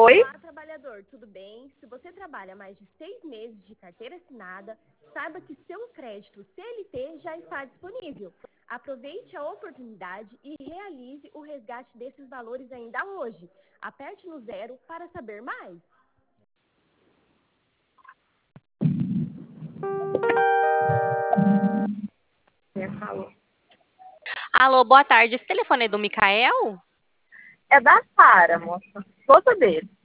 Oi? Olá, trabalhador, tudo bem? Se você trabalha mais de 6 meses de carteira assinada, saiba que seu crédito CLT já está disponível. Aproveite a oportunidade e realize o resgate desses valores ainda hoje. Aperte no 0 para saber mais. Alô, boa tarde. Esse telefone é do Micael? É da Sara, moça. Esposa dele.